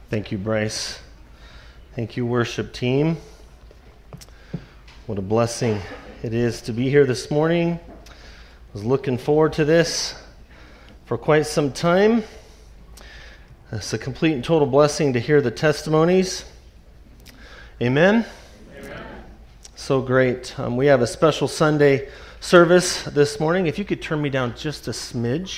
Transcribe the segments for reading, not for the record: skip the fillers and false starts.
Thank you, Bryce. Thank you, worship team. What a blessing it is to be here this morning. I was looking forward to this for quite some time. It's a complete and total blessing to hear the testimonies. Amen? Amen. So great. We have a special Sunday service this morning. If you could turn me down just a smidge.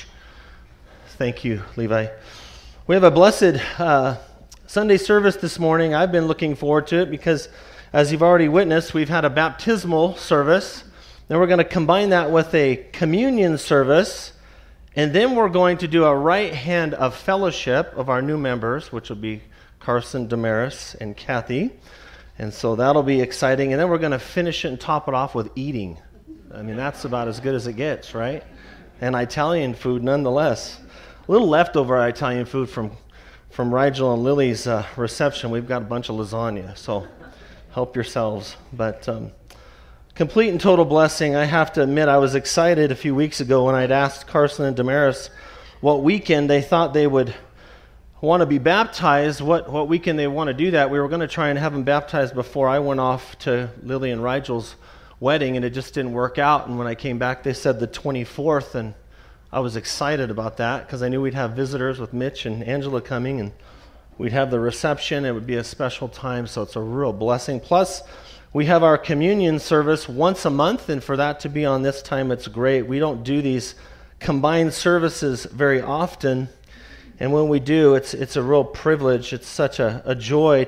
Thank you, Levi. We have a blessed Sunday service this morning. I've been looking forward to it because, as you've already witnessed, we've had a baptismal service. Then we're going to combine that with a communion service. And then we're going to do a right hand of fellowship of our new members, which will be Carson, Damaris, and Kathy. And so that'll be exciting. And then we're going to finish it and top it off with eating. I mean, that's about as good as it gets, right? And Italian food nonetheless. A little leftover Italian food from Rigel and Lily's reception. We've got a bunch of lasagna, so help yourselves. But complete and total blessing. I have to admit, I was excited a few weeks ago when I'd asked Carson and Damaris what weekend they thought they would want to be baptized, what weekend they want to do that. We were going to try and have them baptized before I went off to Lily and Rigel's wedding, and it just didn't work out. And when I came back, they said the 24th, and I was excited about that because I knew we'd have visitors with Mitch and Angela coming, and we'd have the reception. It would be a special time, so it's a real blessing. Plus, we have our communion service once a month, and for that to be on this time, it's great. We don't do these combined services very often, and when we do, it's a real privilege. It's such a joy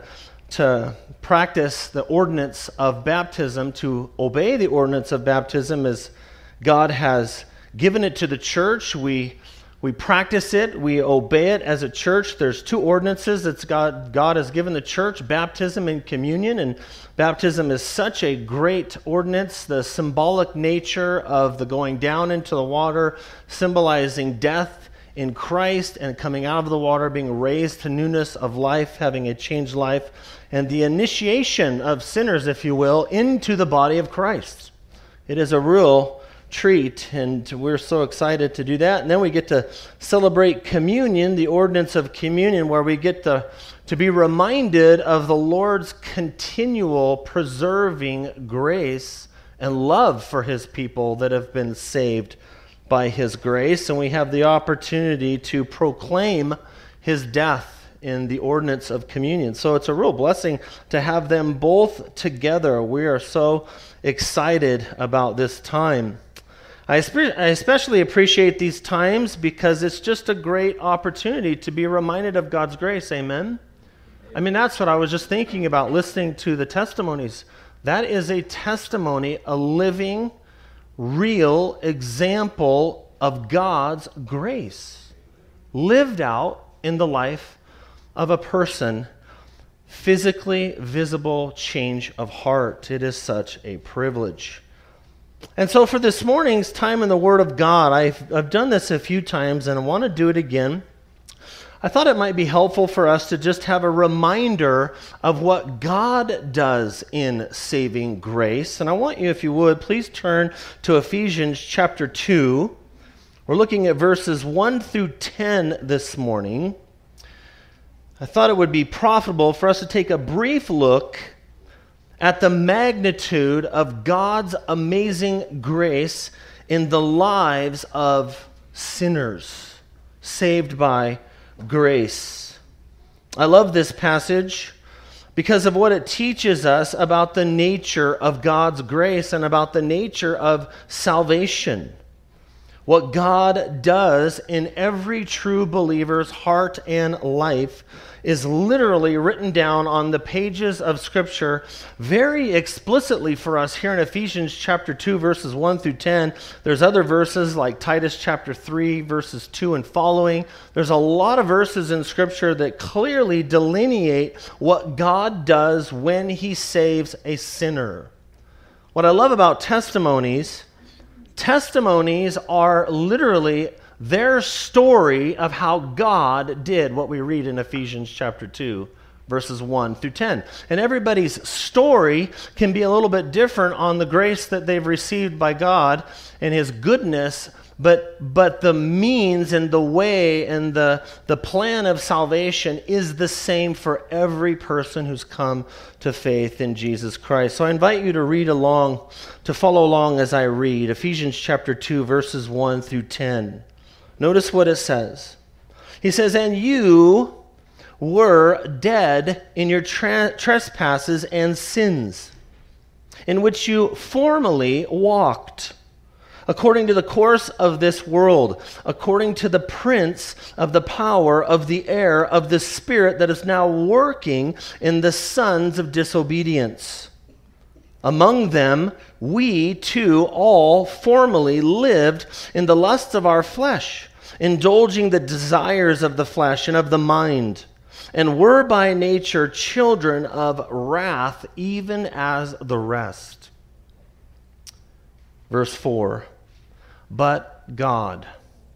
to practice the ordinance of baptism, to obey the ordinance of baptism as God has given it to the church. We practice it, we obey it as a church. There's two ordinances that God has given the church, baptism and communion. And baptism is such a great ordinance, the symbolic nature of the going down into the water, symbolizing death in Christ and coming out of the water, being raised to newness of life, having a changed life, and the initiation of sinners, if you will, into the body of Christ. It is a real treat, and we're so excited to do that. And then we get to celebrate communion, the ordinance of communion, where we get to be reminded of the Lord's continual preserving grace and love for his people that have been saved by his grace. And we have the opportunity to proclaim his death in the ordinance of communion. So it's a real blessing to have them both together. We are so excited about this time. I especially appreciate these times because it's just a great opportunity to be reminded of God's grace. Amen? I mean, that's what I was just thinking about listening to the testimonies. That is a testimony, a living, real example of God's grace lived out in the life of a person. Physically visible change of heart. It is such a privilege. And so for this morning's time in the Word of God, I've done this a few times and I want to do it again. I thought it might be helpful for us to just have a reminder of what God does in saving grace. And I want you, if you would, please turn to Ephesians chapter 2. We're looking at verses 1 through 10 this morning. I thought it would be profitable for us to take a brief look at the magnitude of God's amazing grace in the lives of sinners saved by grace. I love this passage because of what it teaches us about the nature of God's grace and about the nature of salvation. What God does in every true believer's heart and life is literally written down on the pages of Scripture very explicitly for us here in Ephesians chapter 2, verses 1 through 10. There's other verses like Titus chapter 3, verses 2 and following. There's a lot of verses in Scripture that clearly delineate what God does when he saves a sinner. What I love about testimonies are literally their story of how God did what we read in Ephesians chapter 2, verses 1 through 10. And everybody's story can be a little bit different on the grace that they've received by God and his goodness But the means and the way and the plan of salvation is the same for every person who's come to faith in Jesus Christ. So I invite you to read along, to follow along as I read. Ephesians chapter 2, verses 1 through 10. Notice what it says. He says, "And you were dead in your trespasses and sins, in which you formerly walked, according to the course of this world, according to the prince of the power of the air, of the spirit that is now working in the sons of disobedience. Among them we too all formerly lived in the lusts of our flesh, indulging the desires of the flesh and of the mind, and were by nature children of wrath, even as the rest." Verse 4. But God,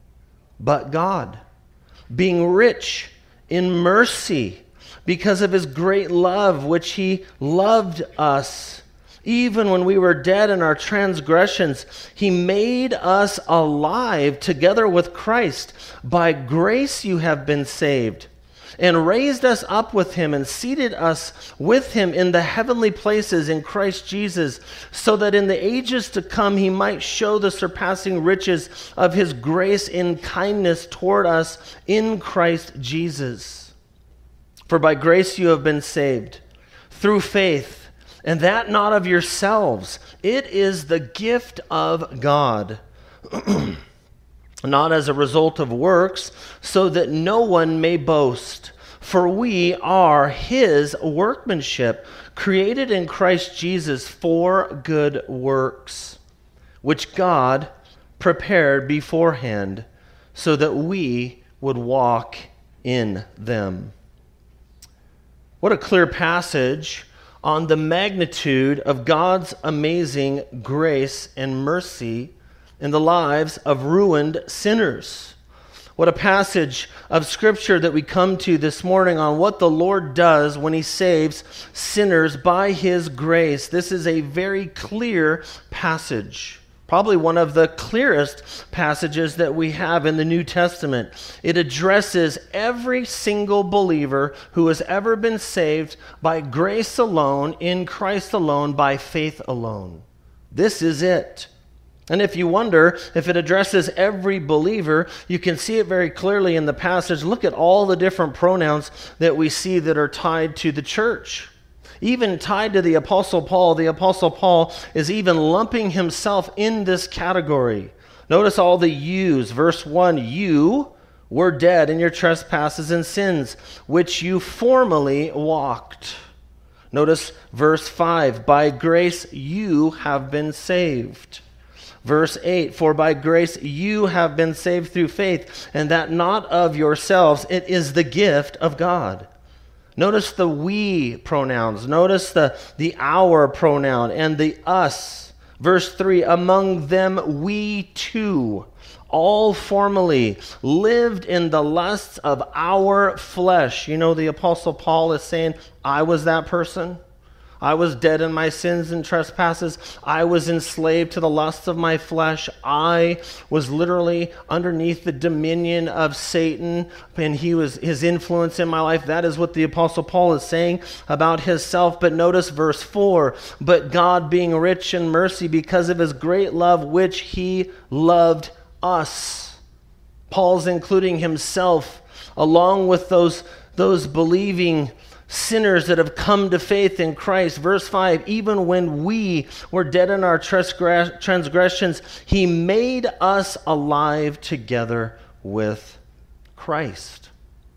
being rich in mercy, because of his great love which he loved us, even when we were dead in our transgressions, he made us alive together with Christ. By grace you have been saved, and raised us up with him and seated us with him in the heavenly places in Christ Jesus, so that in the ages to come he might show the surpassing riches of his grace in kindness toward us in Christ Jesus. For by grace you have been saved, through faith, and that not of yourselves. It is the gift of God, not as a result of works, so that no one may boast. For we are his workmanship, created in Christ Jesus for good works, which God prepared beforehand so that we would walk in them. What a clear passage on the magnitude of God's amazing grace and mercy in the lives of ruined sinners. What a passage of Scripture that we come to this morning on what the Lord does when he saves sinners by his grace. This is a very clear passage, probably one of the clearest passages that we have in the New Testament. It addresses every single believer who has ever been saved by grace alone, in Christ alone, by faith alone. This is it. And if you wonder if it addresses every believer, you can see it very clearly in the passage. Look at all the different pronouns that we see that are tied to the church. Even tied to the Apostle Paul. The Apostle Paul is even lumping himself in this category. Notice all the yous. Verse 1, you were dead in your trespasses and sins, which you formerly walked. Notice verse 5, by grace you have been saved. Verse 8, for by grace you have been saved through faith, and that not of yourselves, it is the gift of God. Notice the we pronouns. Notice the our pronoun and the us. Verse 3, among them we too all formerly lived in the lusts of our flesh. You know, the Apostle Paul is saying, I was that person. I was dead in my sins and trespasses. I was enslaved to the lusts of my flesh. I was literally underneath the dominion of Satan, and his influence in my life. That is what the Apostle Paul is saying about himself. But notice verse 4, but God being rich in mercy because of his great love which he loved us. Paul's including himself along with those believing sinners that have come to faith in Christ. Verse 5, even when we were dead in our transgressions, he made us alive together with Christ.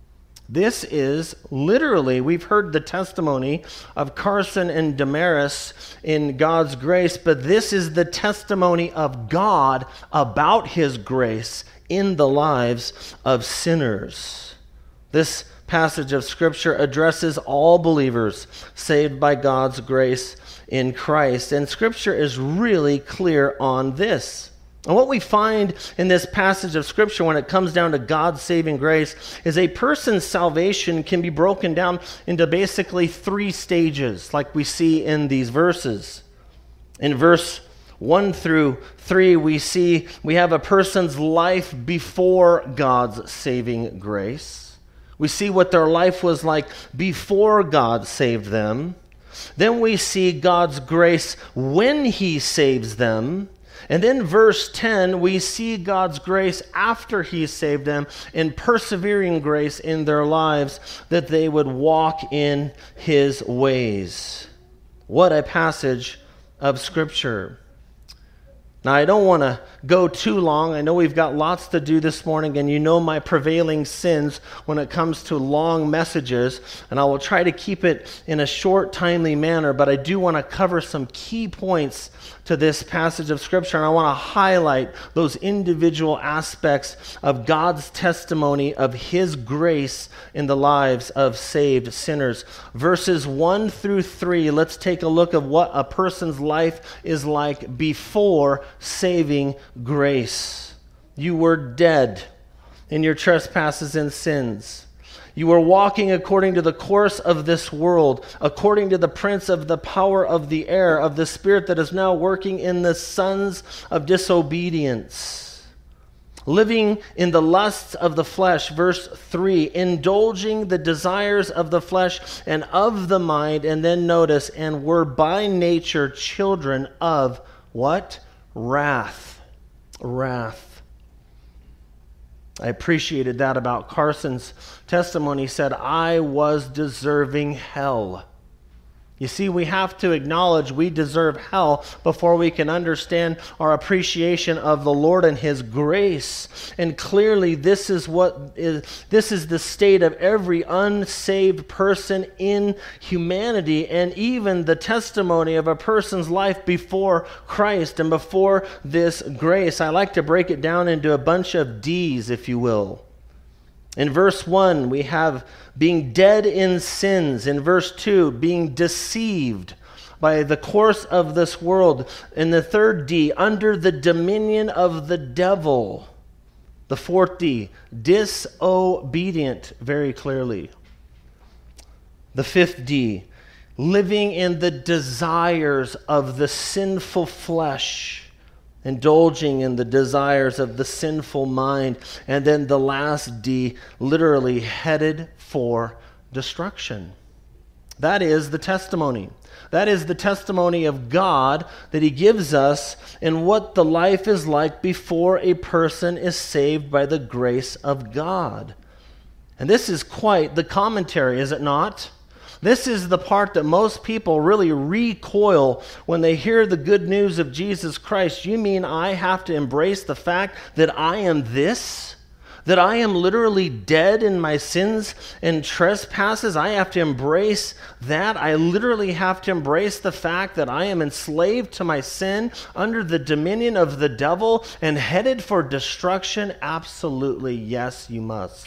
This is literally, we've heard the testimony of Carson and Damaris in God's grace, but this is the testimony of God about his grace in the lives of sinners. This passage of Scripture addresses all believers saved by God's grace in Christ. And Scripture is really clear on this. And what we find in this passage of Scripture when it comes down to God's saving grace is a person's salvation can be broken down into basically three stages, like we see in these verses. In verse 1 through 3, we have a person's life before God's saving grace. We see what their life was like before God saved them. Then we see God's grace when he saves them. And then verse 10, we see God's grace after he saved them in persevering grace in their lives, that they would walk in his ways. What a passage of Scripture. Now, I don't want to go too long. I know we've got lots to do this morning, and you know my prevailing sins when it comes to long messages, and I will try to keep it in a short, timely manner, but I do want to cover some key points to this passage of Scripture, and I want to highlight those individual aspects of God's testimony of his grace in the lives of saved sinners. Verses 1 through 3, let's take a look at what a person's life is like before saving grace. You were dead in your trespasses and sins. You were walking according to the course of this world, according to the prince of the power of the air, of the spirit that is now working in the sons of disobedience. Living in the lusts of the flesh, verse 3, indulging the desires of the flesh and of the mind, and then notice, and were by nature children of what? Wrath. Wrath. I appreciated that about Carson's testimony. He said, I was deserving hell. You see, we have to acknowledge we deserve hell before we can understand our appreciation of the Lord and his grace. And clearly this is the state of every unsaved person in humanity, and even the testimony of a person's life before Christ and before this grace. I like to break it down into a bunch of D's, if you will. In verse 1, we have being dead in sins. In verse 2, being deceived by the course of this world. In the third D, under the dominion of the devil. The fourth D, disobedient, very clearly. The fifth D, living in the desires of the sinful flesh. Indulging in the desires of the sinful mind. And then the last D, literally headed for destruction. That is the testimony. That is the testimony of God that he gives us in what the life is like before a person is saved by the grace of God. And this is quite the commentary, is it not? This is the part that most people really recoil when they hear the good news of Jesus Christ. You mean I have to embrace the fact that I am this? That I am literally dead in my sins and trespasses? I have to embrace that? I literally have to embrace the fact that I am enslaved to my sin, under the dominion of the devil, and headed for destruction? Absolutely, yes, you must.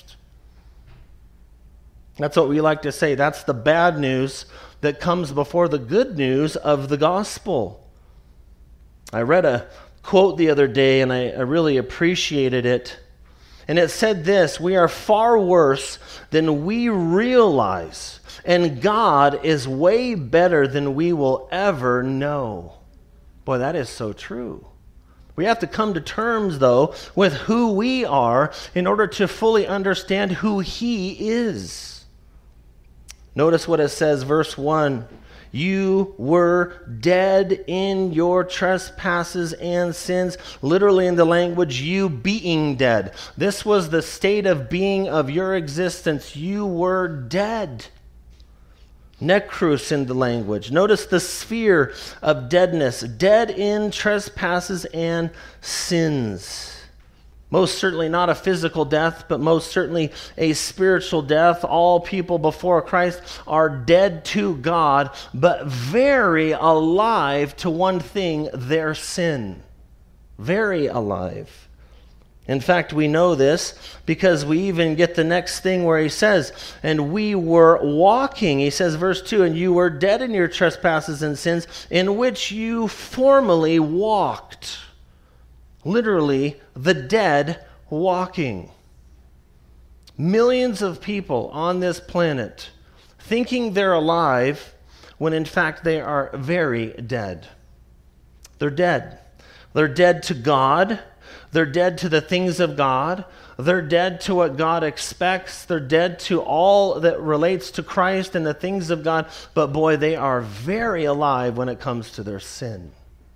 That's what we like to say. That's the bad news that comes before the good news of the gospel. I read a quote the other day, and I really appreciated it. And it said this: we are far worse than we realize, and God is way better than we will ever know. Boy, that is so true. We have to come to terms, though, with who we are in order to fully understand who he is. Notice what it says, verse 1. You were dead in your trespasses and sins. Literally in the language, you being dead. This was the state of being of your existence. You were dead. Necrus in the language. Notice the sphere of deadness. Dead in trespasses and sins. Most certainly not a physical death, but most certainly a spiritual death. All people before Christ are dead to God, but very alive to one thing, their sin. Very alive. In fact, we know this because we even get the next thing where he says, and we were walking. He says, verse 2, and you were dead in your trespasses and sins, in which you formerly walked. Literally, the dead walking. Millions of people on this planet thinking they're alive when in fact they are very dead. They're dead. They're dead to God. They're dead to the things of God. They're dead to what God expects. They're dead to all that relates to Christ and the things of God. But boy, they are very alive when it comes to their sin.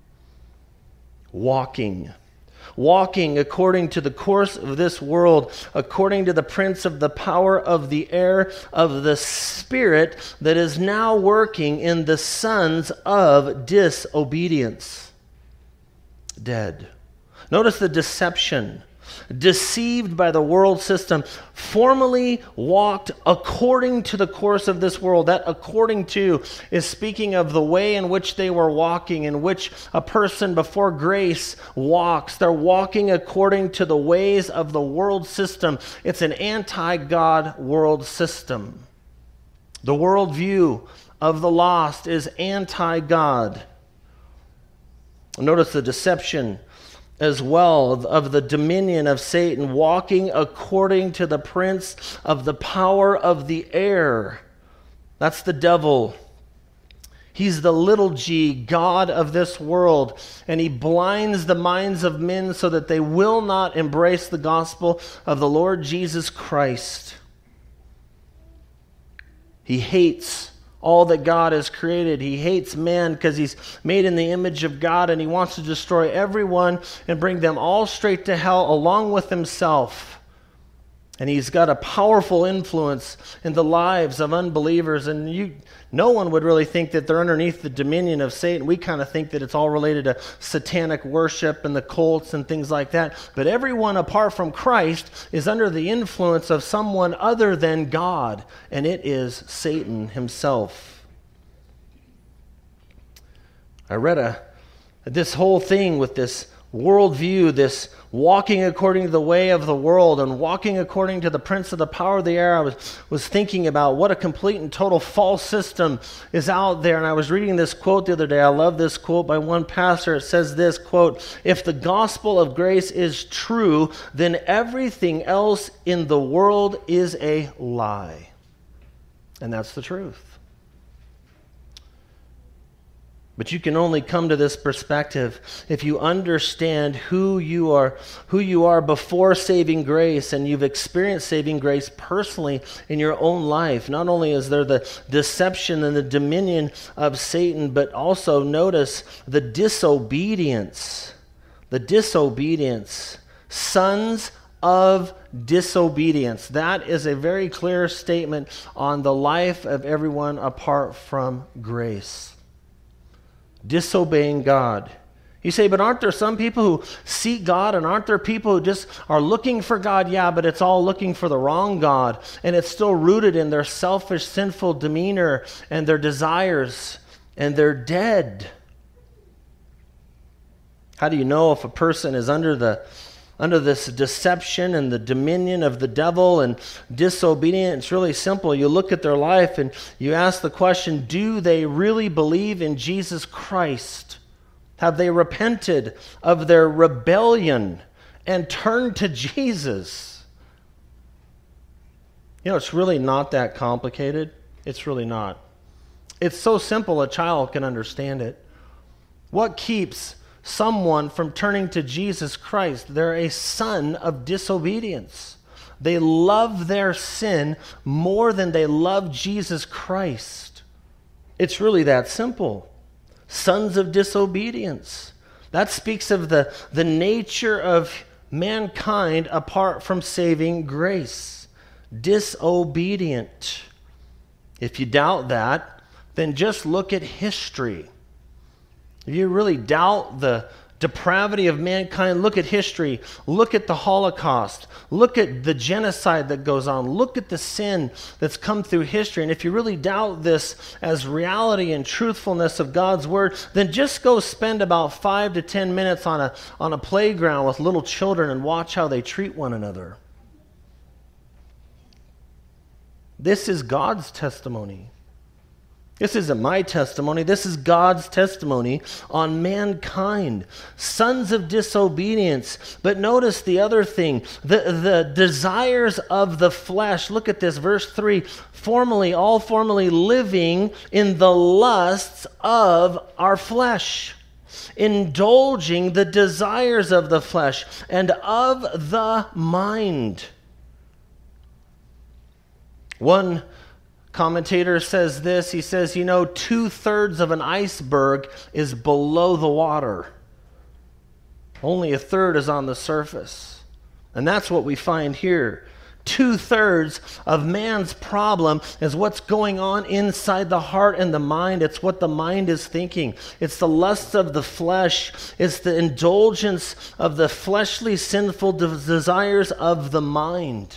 Walking according to the course of this world, according to the prince of the power of the air, of the spirit that is now working in the sons of disobedience. Dead. Notice the deception. Deceived by the world system, formerly walked according to the course of this world. That according to is speaking of the way in which they were walking, in which a person before grace walks. They're walking according to the ways of the world system. It's an anti-God world system. The worldview of the lost is anti-God. Notice the deception as well of the dominion of Satan, walking according to the prince of the power of the air. That's the devil. He's the little g, God of this world, and he blinds the minds of men so that they will not embrace the gospel of the Lord Jesus Christ. He hates all that God has created. He hates man because he's made in the image of God, and he wants to destroy everyone and bring them all straight to hell along with himself. And he's got a powerful influence in the lives of unbelievers, and no one would really think that they're underneath the dominion of Satan. We kind of think that it's all related to satanic worship and the cults and things like that. But everyone apart from Christ is under the influence of someone other than God, and it is Satan himself. I read this whole thing with this worldview, this walking according to the way of the world and walking according to the prince of the power of the air. I was thinking about what a complete and total false system is out there. And I was reading this quote the other day. I love this quote by one pastor. It says this, quote, "If the gospel of grace is true, then everything else in the world is a lie." And that's the truth. But you can only come to this perspective if you understand who you are before saving grace, and you've experienced saving grace personally in your own life. Not only is there the deception and the dominion of Satan, but also notice the disobedience. The disobedience. Sons of disobedience. That is a very clear statement on the life of everyone apart from grace. Disobeying God. You say, but aren't there some people who seek God, and aren't there people who just are looking for God? Yeah, but it's all looking for the wrong God, and it's still rooted in their selfish, sinful demeanor and their desires, and they're dead. How do you know if a person is under this deception and the dominion of the devil and disobedient? It's really simple. You look at their life and you ask the question, do they really believe in Jesus Christ? Have they repented of their rebellion and turned to Jesus? You know, it's really not that complicated. It's really not. It's so simple a child can understand it. What keeps someone from turning to Jesus Christ? They're a son of disobedience. They love their sin more than they love Jesus Christ. It's really that simple. Sons of disobedience. That speaks of the nature of mankind apart from saving grace. Disobedient. If you doubt that, then just look at history. If you really doubt the depravity of mankind, look at history. Look at the Holocaust. Look at the genocide that goes on. Look at the sin that's come through history. And if you really doubt this as reality and truthfulness of God's Word, then just go spend about 5 to 10 minutes on a playground with little children and watch how they treat one another. This is God's testimony. This isn't my testimony. This is God's testimony on mankind. Sons of disobedience. But notice the other thing. The desires of the flesh. Look at this, verse 3. Formerly living in the lusts of our flesh. indulging the desires of the flesh and of the mind. One commentator says this. He says, 2/3 of an iceberg is below the water. Only 1/3 is on the surface. And that's what we find here. 2/3 of man's problem is what's going on inside the heart and the mind. It's what the mind is thinking. It's the lusts of the flesh. It's the indulgence of the fleshly, sinful desires of the mind.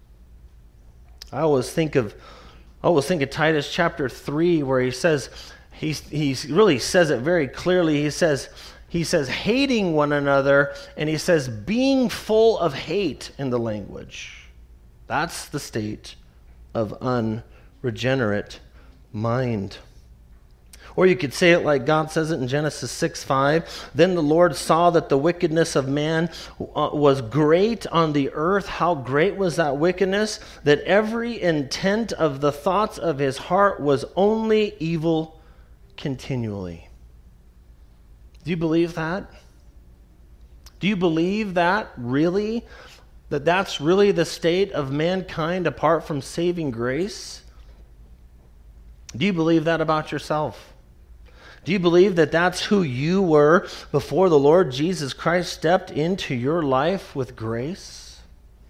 I always think of Titus chapter 3, where he says, he really says it very clearly. He says hating one another, and he says being full of hate in the language. That's the state of unregenerate mind. Or you could say it like God says it in Genesis 6:5. Then the Lord saw that the wickedness of man was great on the earth. How great was that wickedness? That every intent of the thoughts of his heart was only evil continually. Do you believe that? Do you believe that really? That's really the state of mankind apart from saving grace? Do you believe that about yourself? Do you believe that that's who you were before the Lord Jesus Christ stepped into your life with grace?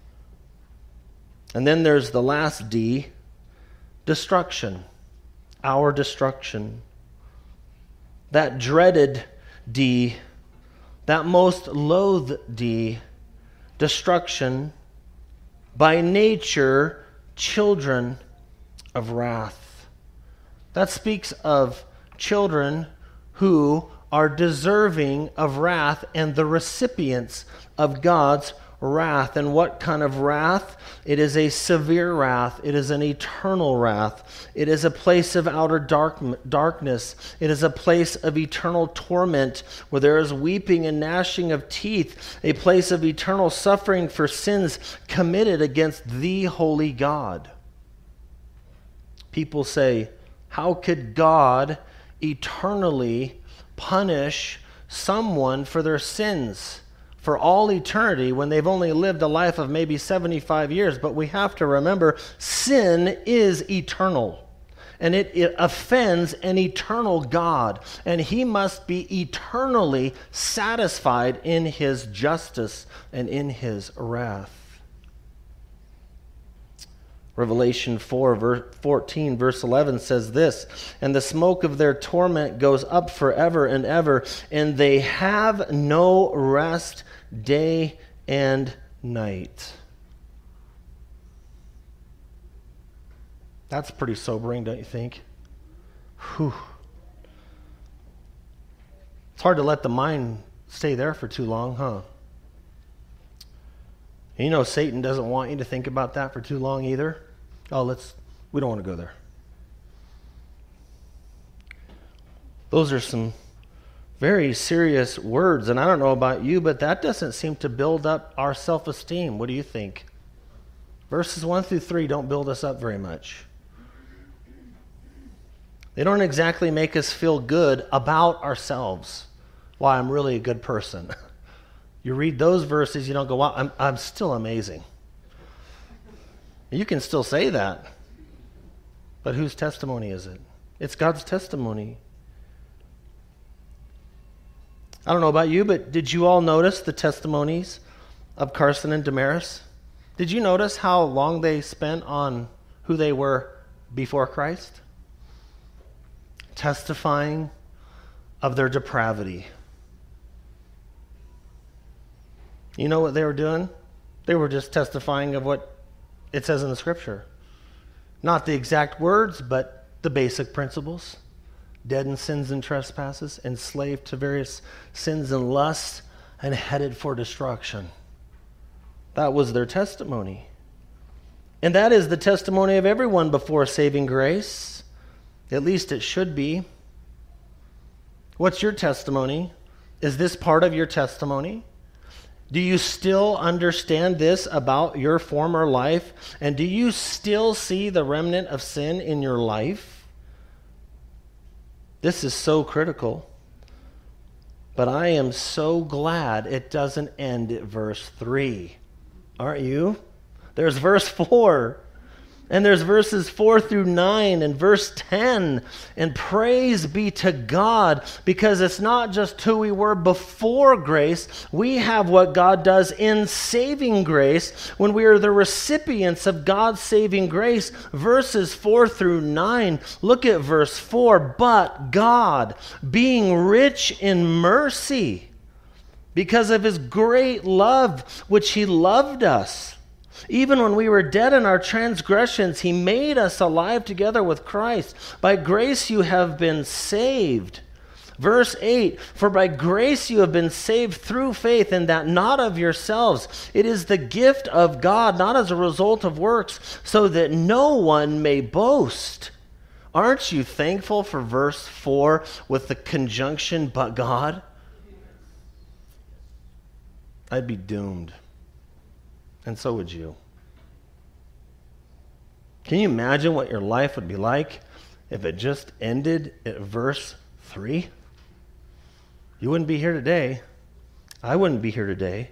And then there's the last D, destruction, our destruction. That dreaded D, that most loathed D, destruction, by nature, children of wrath. That speaks of children who are deserving of wrath and the recipients of God's wrath. And what kind of wrath? It is a severe wrath. It is an eternal wrath. It is a place of outer darkness. It is a place of eternal torment where there is weeping and gnashing of teeth, a place of eternal suffering for sins committed against the holy God. People say, how could God eternally punish someone for their sins for all eternity when they've only lived a life of maybe 75 years? But we have to remember, sin is eternal, and it offends an eternal God, and he must be eternally satisfied in his justice and in his wrath. Revelation 4:14, verse 11 says this, and the smoke of their torment goes up forever and ever, and they have no rest day and night. That's pretty sobering, don't you think? Whew. It's hard to let the mind stay there for too long, huh? And Satan doesn't want you to think about that for too long either. We don't want to go there. Those are some very serious words, and I don't know about you, but that doesn't seem to build up our self-esteem. What do you think? Verses 1 through 3 don't build us up very much. They don't exactly make us feel good about ourselves. Why, I'm really a good person. You read those verses, you don't go, wow, I'm still amazing. You can still say that, but whose testimony is it? It's God's testimony. I don't know about you, but did you all notice the testimonies of Carson and Damaris? Did you notice how long they spent on who they were before Christ? Testifying of their depravity. You know what they were doing? They were just testifying of what it says in the scripture. Not the exact words, but the basic principles. Dead in sins and trespasses, enslaved to various sins and lusts, and headed for destruction. That was their testimony. And that is the testimony of everyone before saving grace. At least it should be. What's your testimony? Is this part of your testimony? Do you still understand this about your former life? And do you still see the remnant of sin in your life? This is so critical. But I am so glad it doesn't end at verse 3. Aren't you? There's verse 4. And there's verses 4 through 9 and verse 10. And praise be to God, because it's not just who we were before grace. We have what God does in saving grace when we are the recipients of God's saving grace. Verses 4 through 9. Look at verse 4. But God, being rich in mercy, because of his great love which he loved us, even when we were dead in our transgressions, he made us alive together with Christ. By grace you have been saved. Verse 8, for by grace you have been saved through faith, and that not of yourselves. It is the gift of God, not as a result of works, so that no one may boast. Aren't you thankful for verse 4 with the conjunction, but God? I'd be doomed. And so would you. Can you imagine what your life would be like if it just ended at verse 3? You wouldn't be here today. I wouldn't be here today.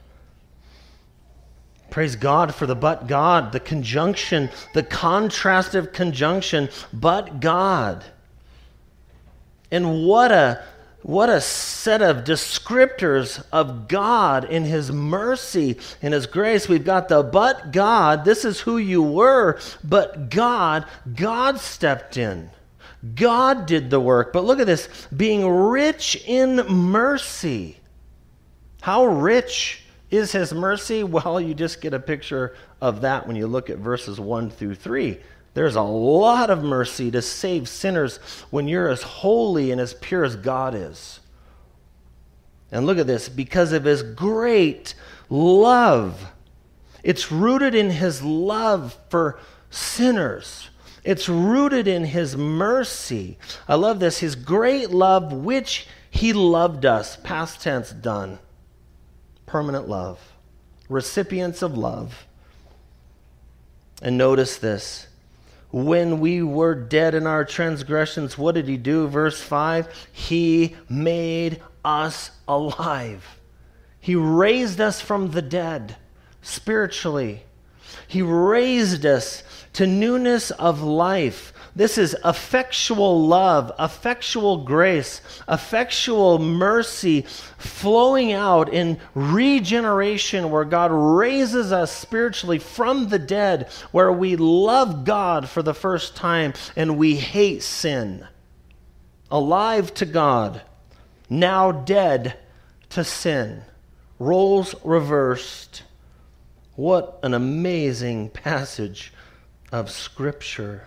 Praise God for the but God, the conjunction, the contrastive conjunction, but God. And what a set of descriptors of God in his mercy, in his grace. We've got the but God, this is who you were, but God stepped in. God did the work. But look at this, being rich in mercy. How rich is his mercy? Well, you just get a picture of that when you look at verses 1 through 3. There's a lot of mercy to save sinners when you're as holy and as pure as God is. And look at this, because of his great love. It's rooted in his love for sinners. It's rooted in his mercy. I love this, his great love which he loved us. Past tense, done. Permanent love. Recipients of love. And notice this. When we were dead in our transgressions, what did he do? Verse 5, he made us alive. He raised us from the dead spiritually. He raised us to newness of life. This is effectual love, effectual grace, effectual mercy flowing out in regeneration, where God raises us spiritually from the dead, where we love God for the first time and we hate sin. Alive to God, now dead to sin. Roles reversed. What an amazing passage of Scripture.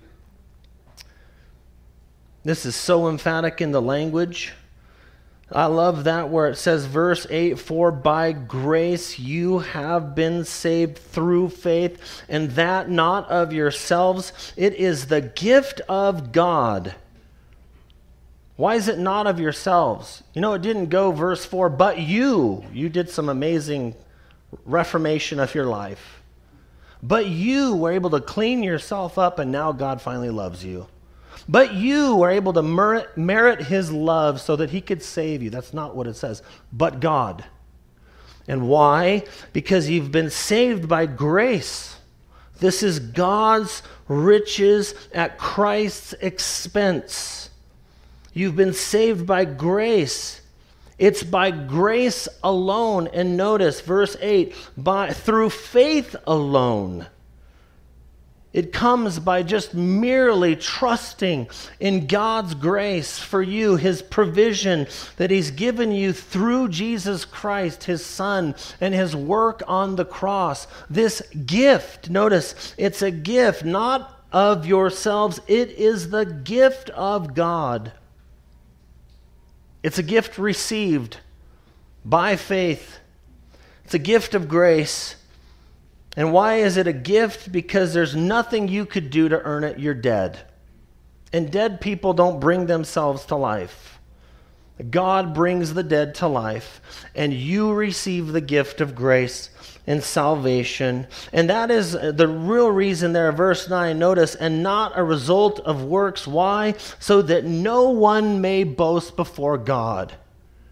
This is so emphatic in the language. I love that where it says, verse 8, for by grace you have been saved through faith, and that not of yourselves. It is the gift of God. Why is it not of yourselves? You know, it didn't go verse 4, but you did some amazing reformation of your life. But you were able to clean yourself up, and now God finally loves you. But you were able to merit his love so that he could save you. That's not what it says. But God. And why? Because you've been saved by grace. This is God's riches at Christ's expense. You've been saved by grace. It's by grace alone. And notice verse 8, through faith alone. It comes by just merely trusting in God's grace for you, his provision that he's given you through Jesus Christ, his Son, and his work on the cross. This gift, notice, it's a gift not of yourselves. It is the gift of God. It's a gift received by faith. It's a gift of grace. And why is it a gift? Because there's nothing you could do to earn it. You're dead. And dead people don't bring themselves to life. God brings the dead to life, and you receive the gift of grace and salvation. And that is the real reason there, verse 9, notice, and not a result of works. Why? So that no one may boast before God.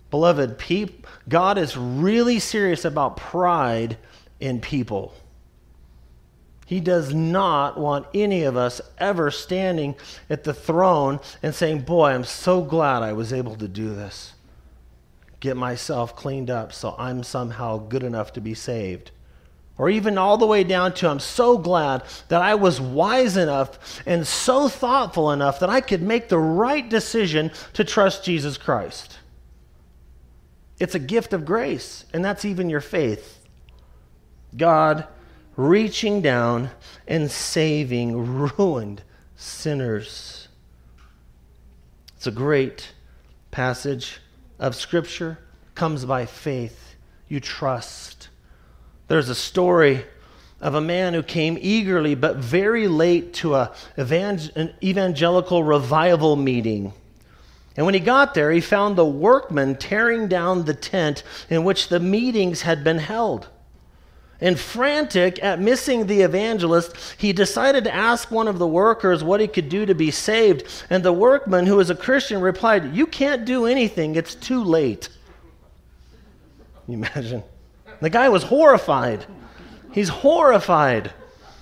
Beloved, God is really serious about pride in people. He does not want any of us ever standing at the throne and saying, boy, I'm so glad I was able to do this. Get myself cleaned up so I'm somehow good enough to be saved. Or even all the way down to, I'm so glad that I was wise enough and so thoughtful enough that I could make the right decision to trust Jesus Christ. It's a gift of grace, and that's even your faith. God reaching down and saving ruined sinners. It's a great passage of Scripture. Comes by faith. You trust. There's a story of a man who came eagerly but very late to an evangelical revival meeting. And when he got there, he found the workmen tearing down the tent in which the meetings had been held. And frantic at missing the evangelist, he decided to ask one of the workers what he could do to be saved. And the workman, who was a Christian, replied, "You can't do anything. It's too late." Can you imagine? The guy was horrified. He's horrified.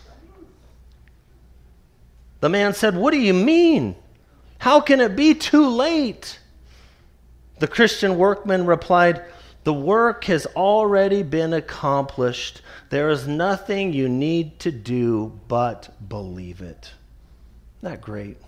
The man said, "What do you mean? How can it be too late?" The Christian workman replied, "The work has already been accomplished. There is nothing you need to do but believe it." Isn't that great?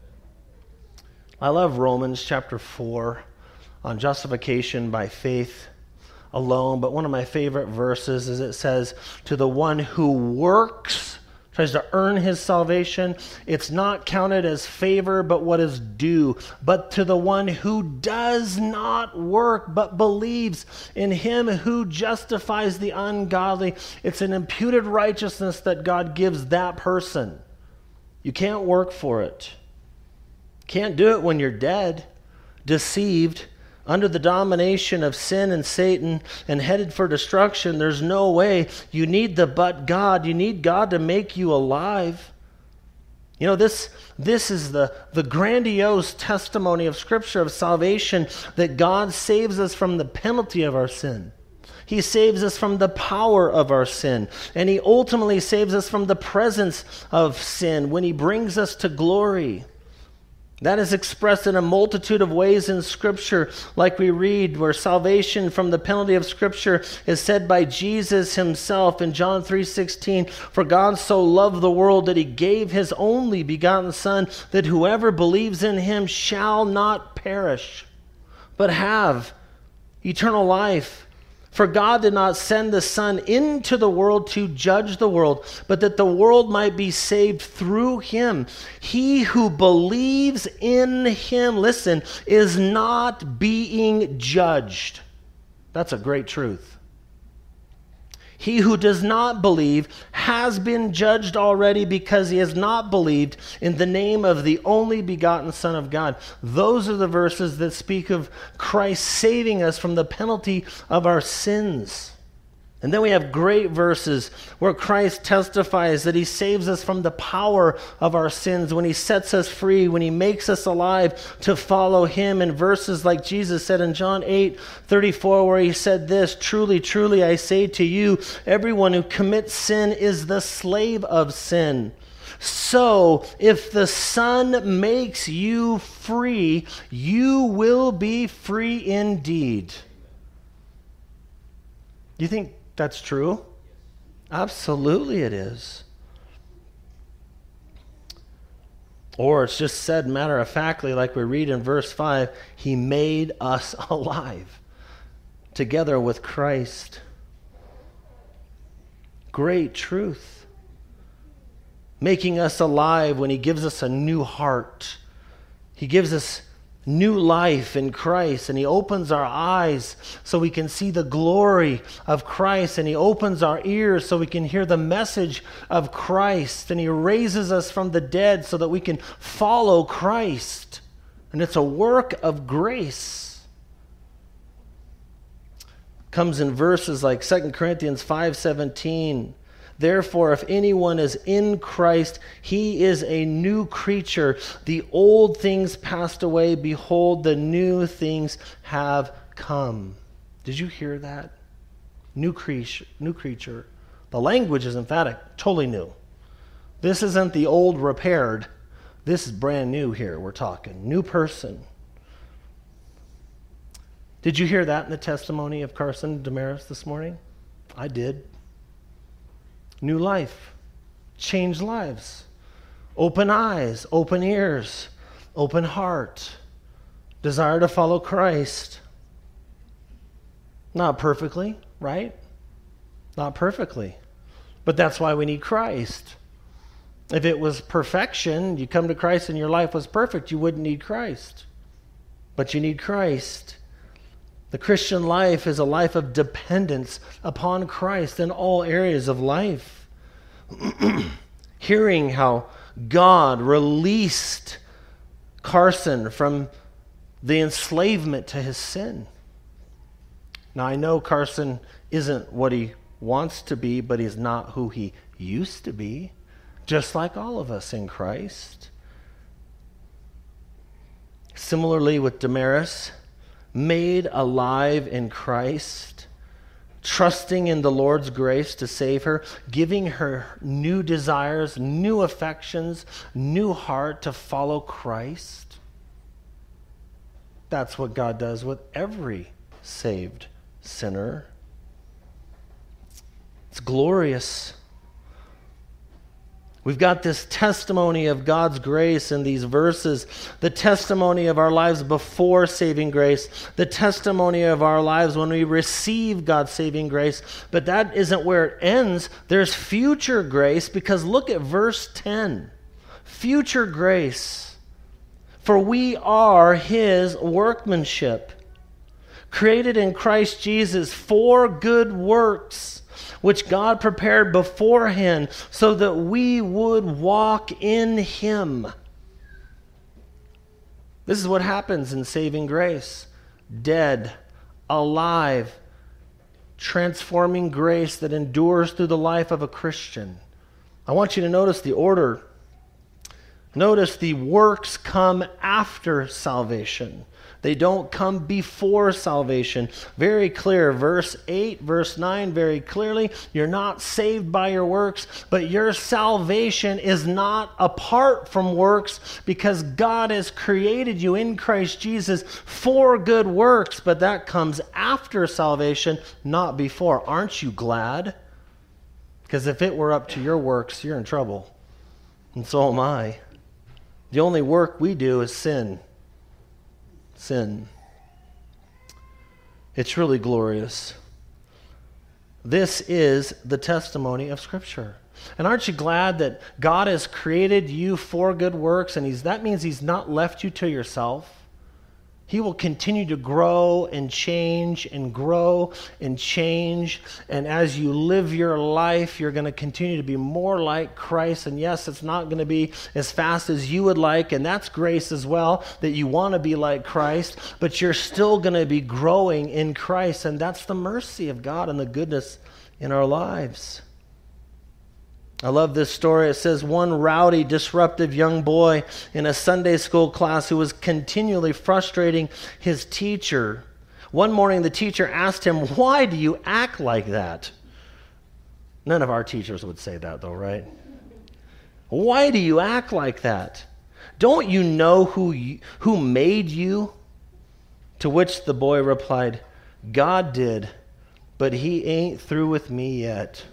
I love Romans chapter 4 on justification by faith alone, but one of my favorite verses is it says, to the one who works, tries to earn his salvation, it's not counted as favor, but what is due. But to the one who does not work, but believes in him who justifies the ungodly, it's an imputed righteousness that God gives that person. You can't work for it. Can't do it when you're dead, deceived, under the domination of sin and Satan and headed for destruction. There's no way. You need the but God. You need God to make you alive. You know, this is the grandiose testimony of Scripture of salvation, that God saves us from the penalty of our sin. He saves us from the power of our sin. And He ultimately saves us from the presence of sin when He brings us to glory. That is expressed in a multitude of ways in Scripture, like we read, where salvation from the penalty of Scripture is said by Jesus Himself in John 3:16, "For God so loved the world that He gave His only begotten Son, that whoever believes in Him shall not perish, but have eternal life. For God did not send the Son into the world to judge the world, but that the world might be saved through Him. He who believes in Him," listen, "is not being judged." That's a great truth. "He who does not believe has been judged already, because he has not believed in the name of the only begotten Son of God." Those are the verses that speak of Christ saving us from the penalty of our sins. And then we have great verses where Christ testifies that He saves us from the power of our sins, when He sets us free, when He makes us alive to follow Him. In verses like Jesus said in John 8:34, where He said this, "Truly, truly, I say to you, everyone who commits sin is the slave of sin. So, if the Son makes you free, you will be free indeed." Do you think that's true? Absolutely it is. Or it's just said matter-of-factly, like we read in verse 5, He made us alive together with Christ. Great truth. Making us alive when He gives us a new heart. He gives us new life in Christ, and He opens our eyes so we can see the glory of Christ, and He opens our ears so we can hear the message of Christ, and He raises us from the dead so that we can follow Christ. And it's a work of grace. Comes in verses like 2 Corinthians 5:17. "Therefore, if anyone is in Christ, he is a new creature. The old things passed away. Behold, the new things have come. Did you hear that? New creature. The language is emphatic, totally new. This isn't the old repaired. This is brand new here, we're talking. New person. Did you hear that in the testimony of Carson Damaris this morning? I did. New life. Changed lives. Open eyes, open ears, open heart. Desire to follow Christ. Not perfectly, right? Not perfectly. But that's why we need Christ. If it was perfection, you come to Christ and your life was perfect, you wouldn't need Christ. But you need Christ. The Christian life is a life of dependence upon Christ in all areas of life. Hearing how God released Carson from the enslavement to his sin. Now, I know Carson isn't what he wants to be, but he's not who he used to be, just like all of us in Christ. Similarly with Damaris, made alive in Christ, trusting in the Lord's grace to save her, giving her new desires, new affections, new heart to follow Christ. That's what God does with every saved sinner. It's glorious. We've got this testimony of God's grace in these verses, the testimony of our lives before saving grace, the testimony of our lives when we receive God's saving grace. But that isn't where it ends. There's future grace, because look at verse 10. Future grace. For we are his workmanship, created in Christ Jesus for good works, which God prepared beforehand so that we would walk in him. This is what happens in saving grace. Dead, alive, transforming grace that endures through the life of a Christian. I want you to notice the order. Notice the works come after salvation. They don't come before salvation. Very clear. Verse 8, verse 9, very clearly. You're not saved by your works, but your salvation is not apart from works, because God has created you in Christ Jesus for good works, but that comes after salvation, not before. Aren't you glad? Because if it were up to your works, you're in trouble. And so am I. The only work we do is sin. Sin. It's really glorious. This is the testimony of Scripture. And aren't you glad that God has created you for good works, and that means he's not left you to yourself? He will continue to grow and change and grow and change. And as you live your life, you're going to continue to be more like Christ. And yes, it's not going to be as fast as you would like. And that's grace as well, that you want to be like Christ. But you're still going to be growing in Christ. And that's the mercy of God and the goodness in our lives. I love this story. It says one rowdy, disruptive young boy in a Sunday school class who was continually frustrating his teacher. One morning, the teacher asked him, "Why do you act like that?" None of our teachers would say that, though, right? Why do you act like that? Don't you know who made you? To which the boy replied, "God did, but he ain't through with me yet."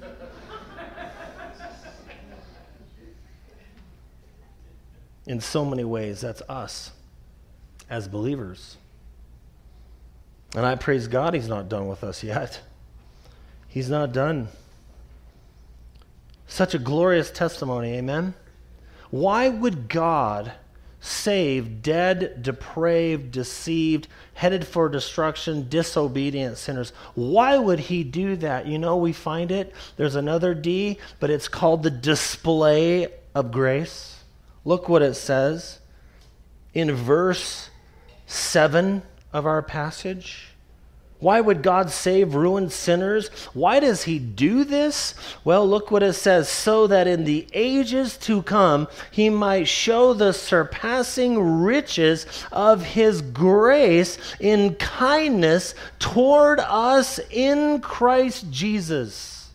In so many ways, that's us as believers. And I praise God he's not done with us yet. He's not done. Such a glorious testimony, amen? Why would God save dead, depraved, deceived, headed for destruction, disobedient sinners? Why would he do that? You know, we find it. There's another D, but it's called the display of grace. Look what it says in verse 7 of our passage. Why would God save ruined sinners? Why does he do this? Well, look what it says. So that in the ages to come, he might show the surpassing riches of his grace in kindness toward us in Christ Jesus.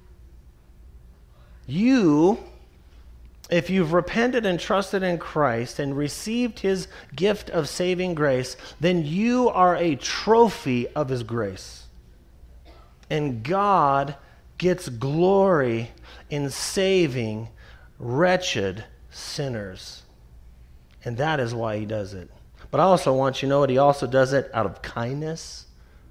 You, if you've repented and trusted in Christ and received his gift of saving grace, then you are a trophy of his grace. And God gets glory in saving wretched sinners. And that is why he does it. But I also want you to know that he also does it out of kindness,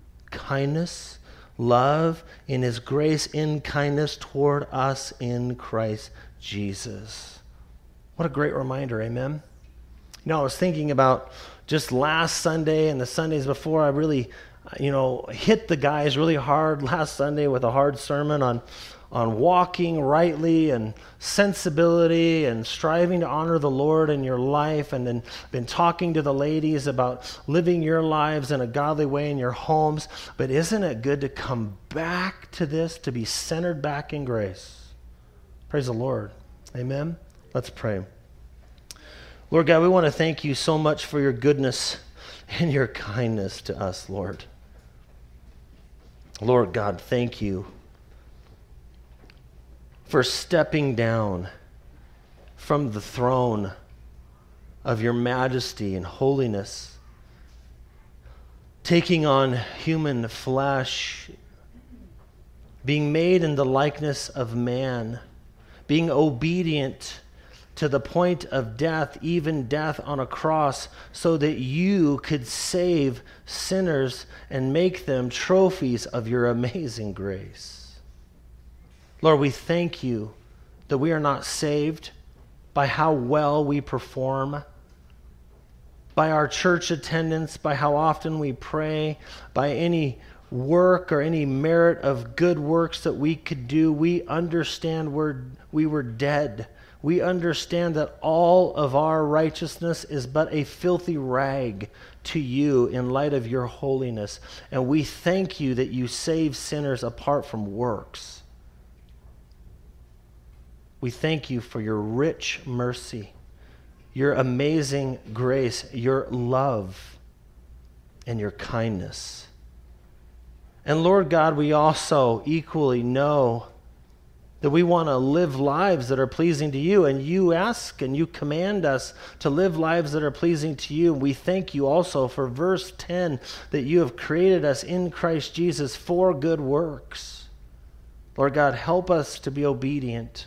love, in his grace in kindness toward us in Christ Jesus. What a great reminder, amen? You know, I was thinking about just last Sunday and the Sundays before. I really, hit the guys really hard last Sunday with a hard sermon on walking rightly and sensibility and striving to honor the Lord in your life, and then been talking to the ladies about living your lives in a godly way in your homes. But isn't it good to come back to this, to be centered back in grace? Praise the Lord. Amen. Let's pray. Lord God, we want to thank you so much for your goodness and your kindness to us, Lord. Lord God, thank you for stepping down from the throne of your majesty and holiness, taking on human flesh, being made in the likeness of man, being obedient to the point of death, even death on a cross, so that you could save sinners and make them trophies of your amazing grace. Lord, we thank you that we are not saved by how well we perform, by our church attendance, by how often we pray, by any work or any merit of good works that we could do. We understand we were dead. We understand that all of our righteousness is but a filthy rag to you in light of your holiness. And we thank you that you save sinners apart from works. We thank you for your rich mercy, your amazing grace, your love, and your kindness. And Lord God, we also equally know that we want to live lives that are pleasing to you, and you ask and you command us to live lives that are pleasing to you. And we thank you also for verse 10, that you have created us in Christ Jesus for good works. Lord God, help us to be obedient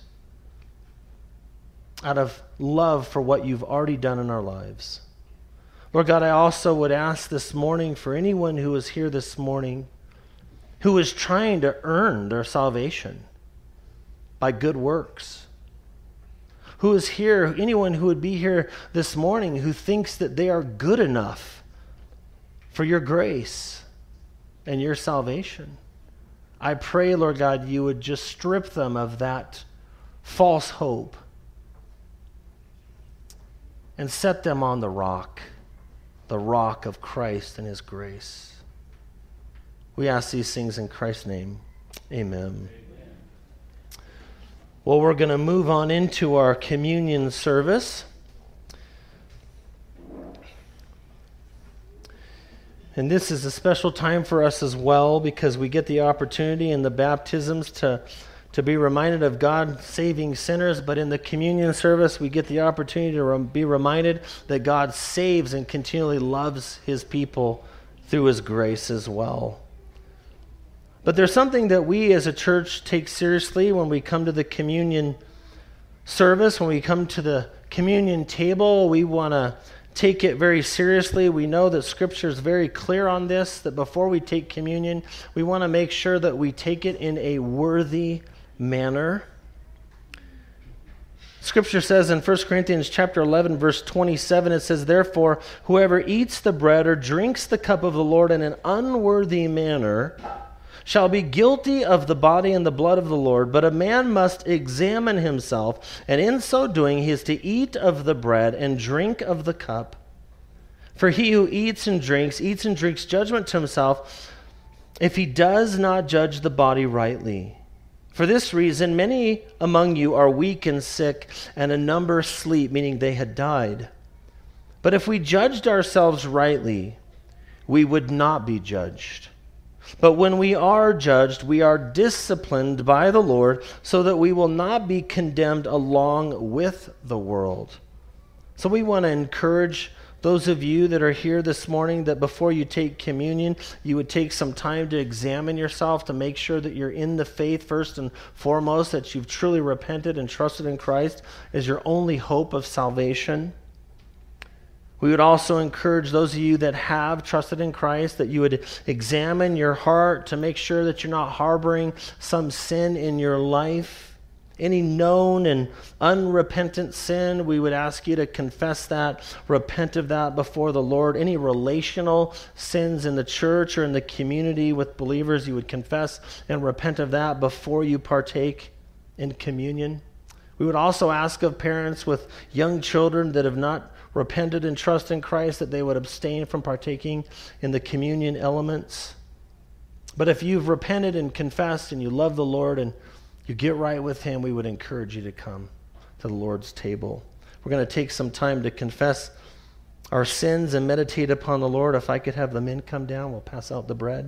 out of love for what you've already done in our lives. Lord God, I also would ask this morning for anyone who is here this morning who is trying to earn their salvation by good works. Who is here, anyone who would be here this morning who thinks that they are good enough for your grace and your salvation. I pray, Lord God, you would just strip them of that false hope and set them on the rock of Christ and his grace. We ask these things in Christ's name. Amen. Well, we're going to move on into our communion service. And this is a special time for us as well, because we get the opportunity in the baptisms to be reminded of God saving sinners. But in the communion service, we get the opportunity to be reminded that God saves and continually loves his people through his grace as well. But there's something that we as a church take seriously when we come to the communion service, when we come to the communion table. We want to take it very seriously. We know that Scripture is very clear on this, that before we take communion, we want to make sure that we take it in a worthy manner. Scripture says in 1 Corinthians chapter 11, verse 27, it says, "Therefore, whoever eats the bread or drinks the cup of the Lord in an unworthy manner shall be guilty of the body and the blood of the Lord. But a man must examine himself, and in so doing he is to eat of the bread and drink of the cup. For he who eats and drinks judgment to himself, if he does not judge the body rightly. For this reason, many among you are weak and sick, and a number sleep, meaning they had died. But if we judged ourselves rightly, we would not be judged. But when we are judged, we are disciplined by the Lord, so that we will not be condemned along with the world. So we want to encourage those of you that are here this morning that before you take communion, you would take some time to examine yourself to make sure that you're in the faith first and foremost, that you've truly repented and trusted in Christ as your only hope of salvation. We would also encourage those of you that have trusted in Christ that you would examine your heart to make sure that you're not harboring some sin in your life. Any known and unrepentant sin, we would ask you to confess that, repent of that before the Lord. Any relational sins in the church or in the community with believers, you would confess and repent of that before you partake in communion. We would also ask of parents with young children that have not repented and trust in Christ that they would abstain from partaking in the communion elements. But if you've repented and confessed and you love the Lord and you get right with him, we would encourage you to come to the Lord's table. We're going to take some time to confess our sins and meditate upon the Lord. If I could have the men come down, we'll pass out the bread.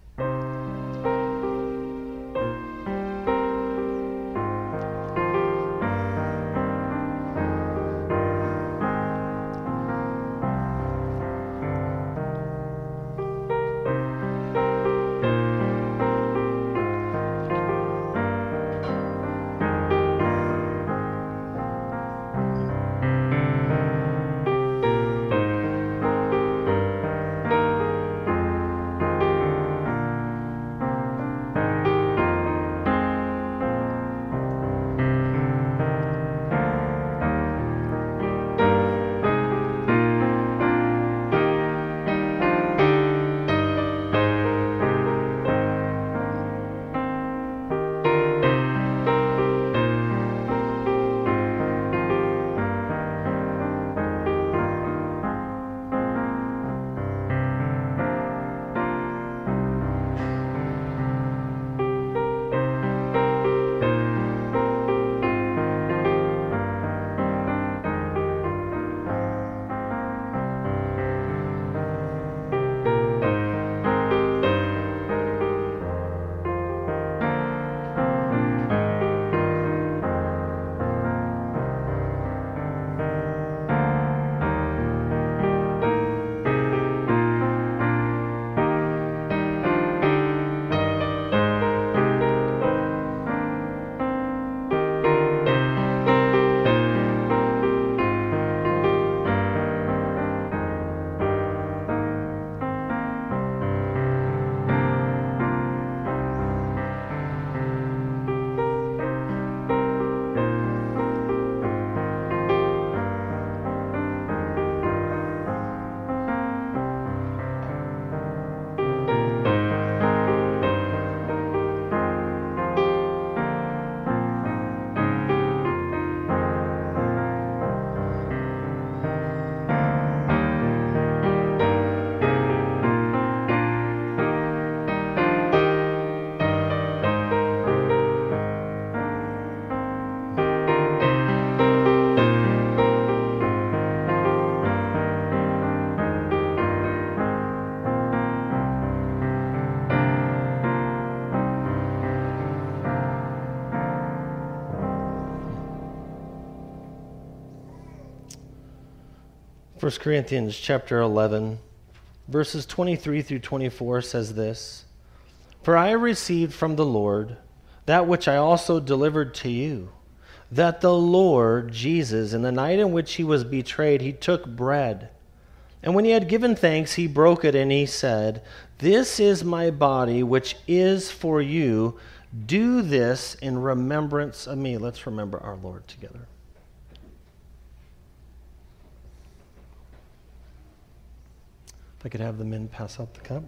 1 Corinthians chapter 11, verses 23 through 24 says this, "For I received from the Lord that which I also delivered to you, that the Lord Jesus, in the night in which he was betrayed, he took bread. And when he had given thanks, he broke it, and he said, 'This is my body, which is for you. Do this in remembrance of me.'" Let's remember our Lord together. If I could have the men pass out the cup.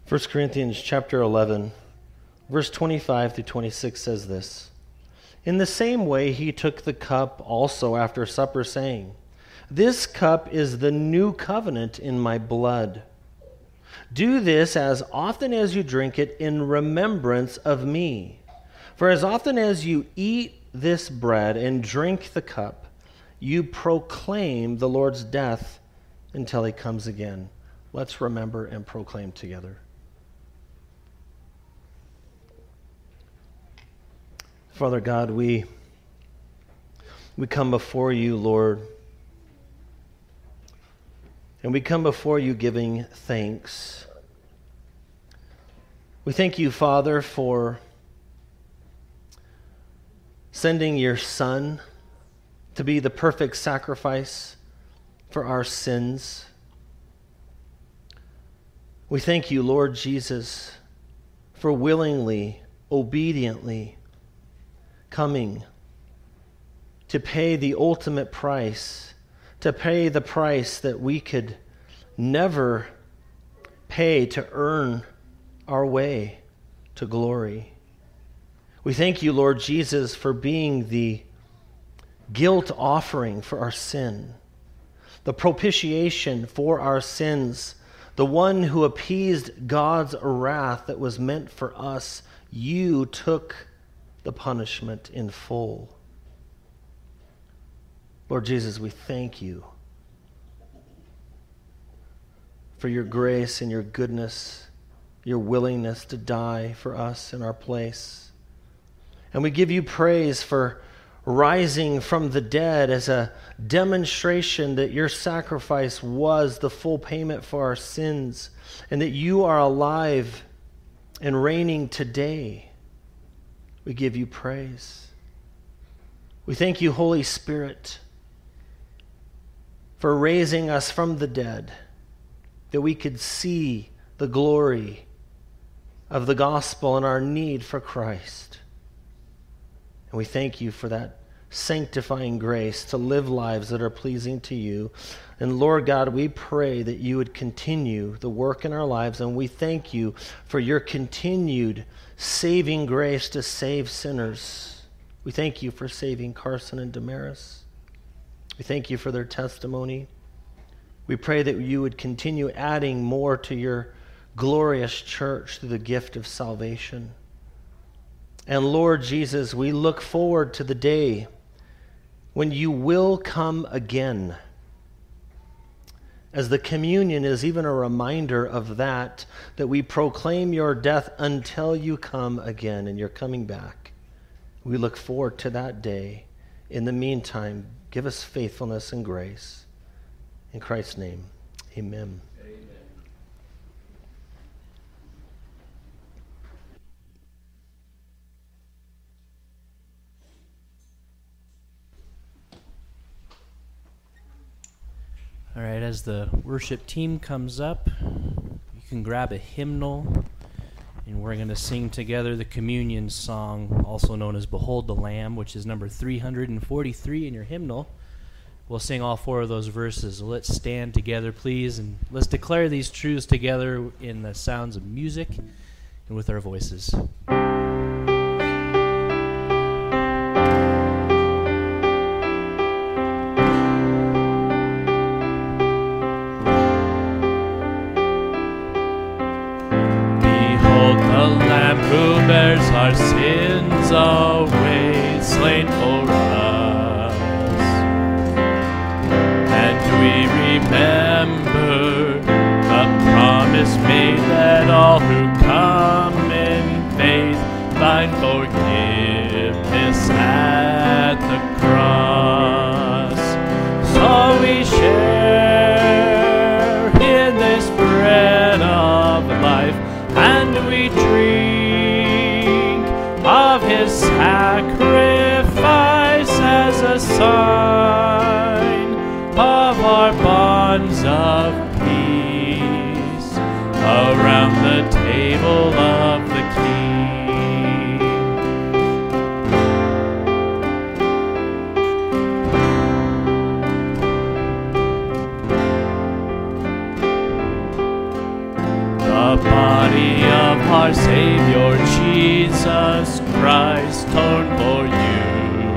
1 Corinthians chapter 11, verse 25 through 26 says this: "In the same way he took the cup also after supper, saying, 'This cup is the new covenant in my blood. Do this as often as you drink it in remembrance of me. For as often as you eat this bread and drink the cup, you proclaim the Lord's death until he comes again.'" Let's remember and proclaim together. Father God, we come before you, Lord, and we come before you giving thanks. We thank you, Father, for sending your Son to be the perfect sacrifice for our sins. We thank you, Lord Jesus, for willingly, obediently coming to pay the ultimate price, to pay the price that we could never pay to earn our way to glory. We thank you, Lord Jesus, for being the guilt offering for our sin, the propitiation for our sins, the one who appeased God's wrath that was meant for us. You took the punishment in full. Lord Jesus, we thank you for your grace and your goodness, your willingness to die for us in our place. And we give you praise for rising from the dead as a demonstration that your sacrifice was the full payment for our sins, and that you are alive and reigning today. We give you praise. We thank you, Holy Spirit, for raising us from the dead, that we could see the glory of the gospel and our need for Christ. And we thank you for that sanctifying grace to live lives that are pleasing to you. And Lord God, we pray that you would continue the work in our lives, and we thank you for your continued saving grace to save sinners. We thank you for saving Carson and Damaris. We thank you for their testimony. We pray that you would continue adding more to your glorious church through the gift of salvation. And Lord Jesus, we look forward to the day when you will come again. As the communion is even a reminder of that we proclaim your death until you come again, and you're coming back. We look forward to that day. In the meantime, give us faithfulness and grace. In Christ's name, amen. All right, as the worship team comes up, you can grab a hymnal, and we're going to sing together the communion song, also known as Behold the Lamb, which is number 343 in your hymnal. We'll sing all four of those verses. Let's stand together, please, and let's declare these truths together in the sounds of music and with our voices. Who bears our sins away, slain for us. And we remember a promise made that all who come in faith find forgiveness at the cross. So we share in this bread of life, and we drink of his sacrifice as a sign of our bonds of peace around the table of the King. The The body of our Savior Jesus Christ torn for you.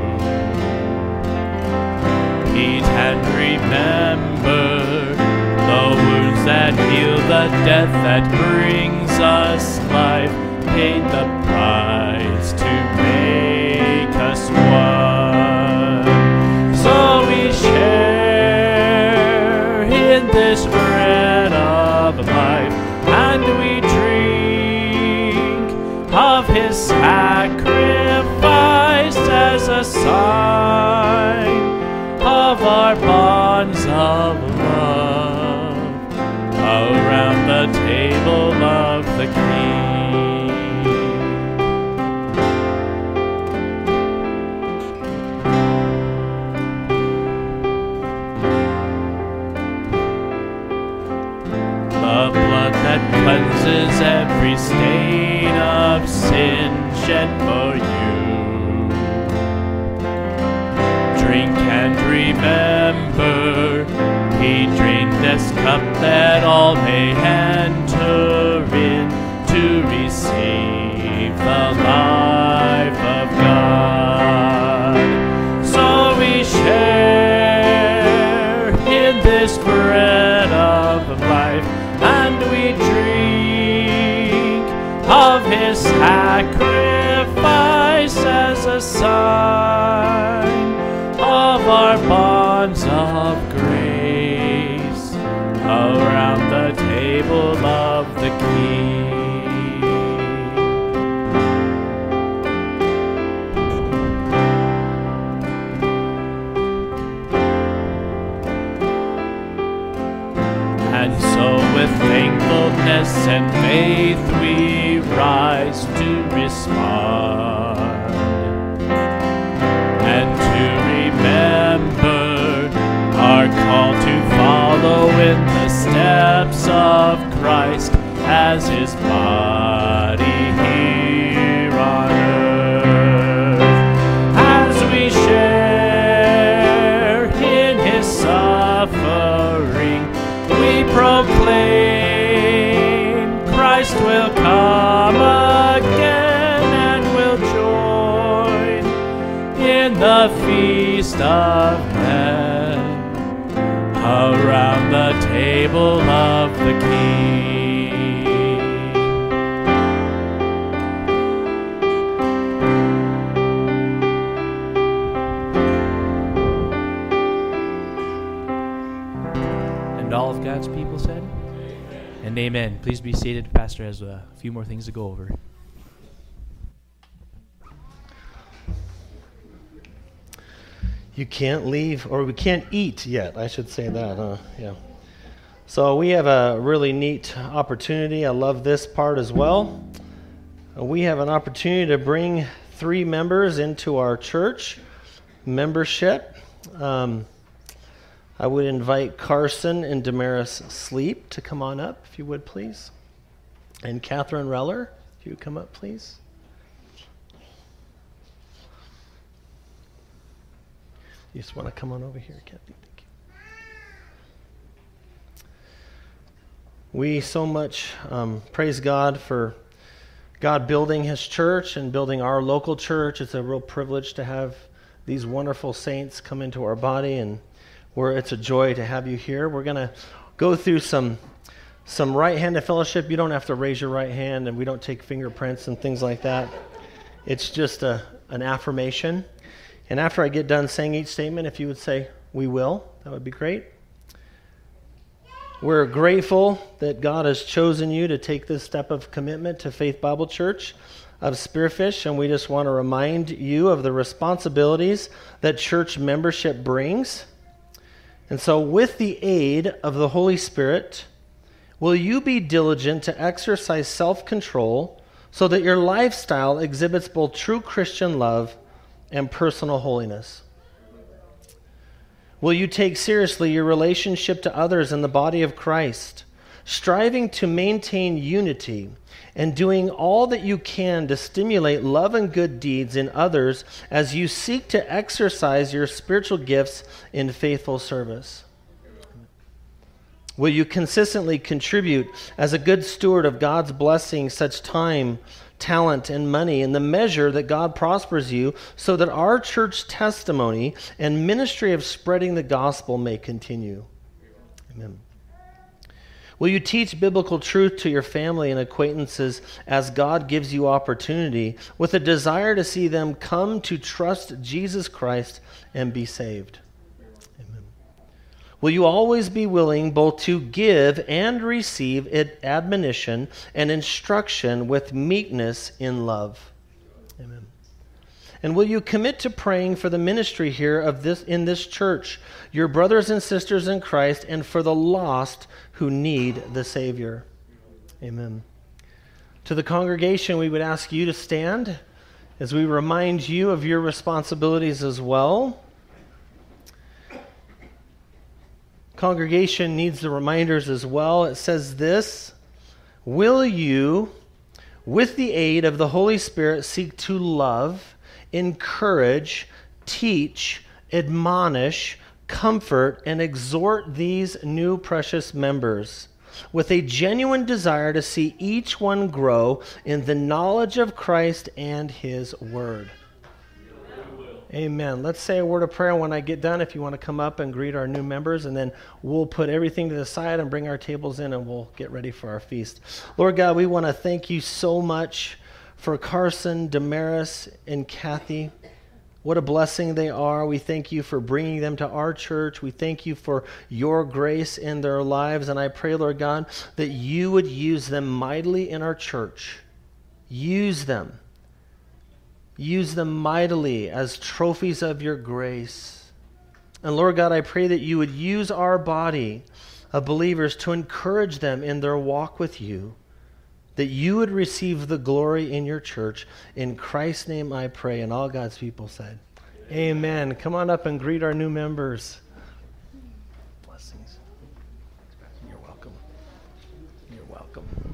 Eat and remember the wounds that heal, the death that brings us life, paid the price to make us one. So we share in this bread of life, and we drink of his sacrifice as a sign of our bonds of love around the table of the King. The blood that cleanses every stain of sin shed for you. Drink and remember, he drained this cup that all may enter in to receive the life of God. So we share in this bread of life, and we drink of his sacrifice as a sign of our bonds of grace around the table of the King. And so with thankfulness and faith we rise to respond and to remember our call to follow in the steps of Christ as his body here on earth. As we share in his suffering, we proclaim Christ will come again and will join in the feast of men around the table of the King. And all of God's people said, amen. And amen. Please be seated. Pastor has a few more things to go over. You can't leave, or we can't eat yet. I should say that, huh? Yeah. So we have a really neat opportunity. I love this part as well. We have an opportunity to bring 3 members into our church membership. I would invite Carson and Damaris Sleep to come on up, if you would, please. And Catherine Reller, if you would come up, please. You just want to come on over here, Kathy? Thank you. We so much praise God for God building his church and building our local church. It's a real privilege to have these wonderful saints come into our body, and it's a joy to have you here. We're going to go through some right-handed fellowship. You don't have to raise your right hand, and we don't take fingerprints and things like that. It's just an affirmation. And after I get done saying each statement, if you would say, we will, that would be great. We're grateful that God has chosen you to take this step of commitment to Faith Bible Church of Spearfish, and we just want to remind you of the responsibilities that church membership brings. And so with the aid of the Holy Spirit, will you be diligent to exercise self-control so that your lifestyle exhibits both true Christian love and personal holiness? Will you take seriously your relationship to others in the body of Christ, striving to maintain unity and doing all that you can to stimulate love and good deeds in others as you seek to exercise your spiritual gifts in faithful service? Will you consistently contribute as a good steward of God's blessing such time, talent, and money in the measure that God prospers you, so that our church testimony and ministry of spreading the gospel may continue? Amen. Will you teach biblical truth to your family and acquaintances as God gives you opportunity, with a desire to see them come to trust Jesus Christ and be saved? Amen. Will you always be willing both to give and receive admonition and instruction with meekness in love? Amen. And will you commit to praying for the ministry here in this church, your brothers and sisters in Christ, and for the lost who need the Savior? Amen. To the congregation, we would ask you to stand as we remind you of your responsibilities as well. Congregation needs the reminders as well. It says this: will you, with the aid of the Holy Spirit, seek to love, encourage, teach, admonish, comfort, and exhort these new precious members with a genuine desire to see each one grow in the knowledge of Christ and His Word? Amen. Let's say a word of prayer when I get done. If you want to come up and greet our new members, and then we'll put everything to the side and bring our tables in, and we'll get ready for our feast. Lord God, we want to thank you so much for Carson, Damaris, and Kathy. What a blessing they are. We thank you for bringing them to our church. We thank you for your grace in their lives. And I pray, Lord God, that you would use them mightily in our church. Use them. Use them mightily as trophies of your grace. And Lord God, I pray that you would use our body of believers to encourage them in their walk with you, that you would receive the glory in your church. In Christ's name I pray, and all God's people said, Amen. Come on up and greet our new members. Blessings. You're welcome. You're welcome.